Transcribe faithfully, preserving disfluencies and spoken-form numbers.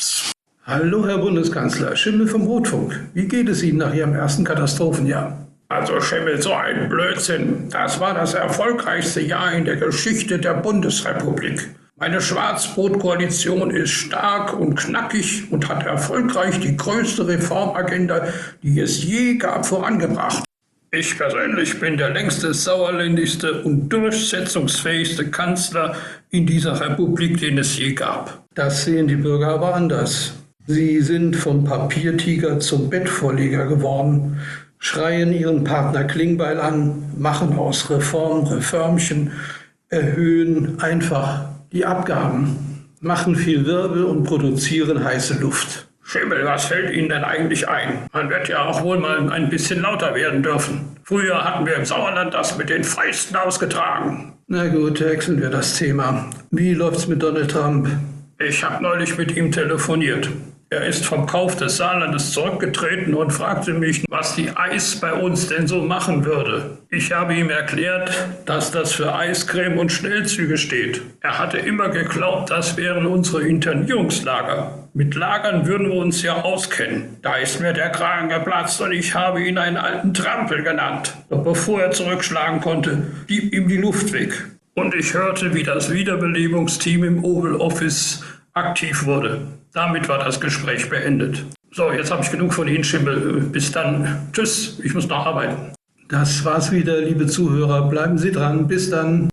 Schwarz. Hallo, Herr Bundeskanzler, Schimmel vom Rotfunk. Wie geht es Ihnen nach Ihrem ersten Katastrophenjahr? Also Schimmel, so ein Blödsinn. Das war das erfolgreichste Jahr in der Geschichte der Bundesrepublik. Meine Schwarz-Rot-Koalition ist stark und knackig und hat erfolgreich die größte Reformagenda, die es je gab, vorangebracht. Ich persönlich bin der längste, sauerländigste und durchsetzungsfähigste Kanzler in dieser Republik, den es je gab. Das sehen die Bürger aber anders. Sie sind vom Papiertiger zum Bettvorleger geworden, schreien ihren Partner Klingbeil an, machen aus Reformen Reformchen, erhöhen einfach die Abgaben, machen viel Wirbel und produzieren heiße Luft. Schimmel, was fällt Ihnen denn eigentlich ein? Man wird ja auch wohl mal ein bisschen lauter werden dürfen. Früher hatten wir im Sauerland das mit den Fäusten ausgetragen. Na gut, wechseln wir das Thema. Wie läuft's mit Donald Trump? Ich habe neulich mit ihm telefoniert. Er ist vom Kauf des Saarlandes zurückgetreten und fragte mich, was die Eis bei uns denn so machen würde. Ich habe ihm erklärt, dass das für Eiscreme und Schnellzüge steht. Er hatte immer geglaubt, das wären unsere Internierungslager. Mit Lagern würden wir uns ja auskennen. Da ist mir der Kragen geplatzt und ich habe ihn einen alten Trampel genannt. Doch bevor er zurückschlagen konnte, blieb ihm die Luft weg. Und ich hörte, wie das Wiederbelebungsteam im Oval Office aktiv wurde. Damit war das Gespräch beendet. So, jetzt habe ich genug von Ihnen, Schimmel. Bis dann. Tschüss, ich muss noch arbeiten. Das war's wieder, liebe Zuhörer. Bleiben Sie dran. Bis dann.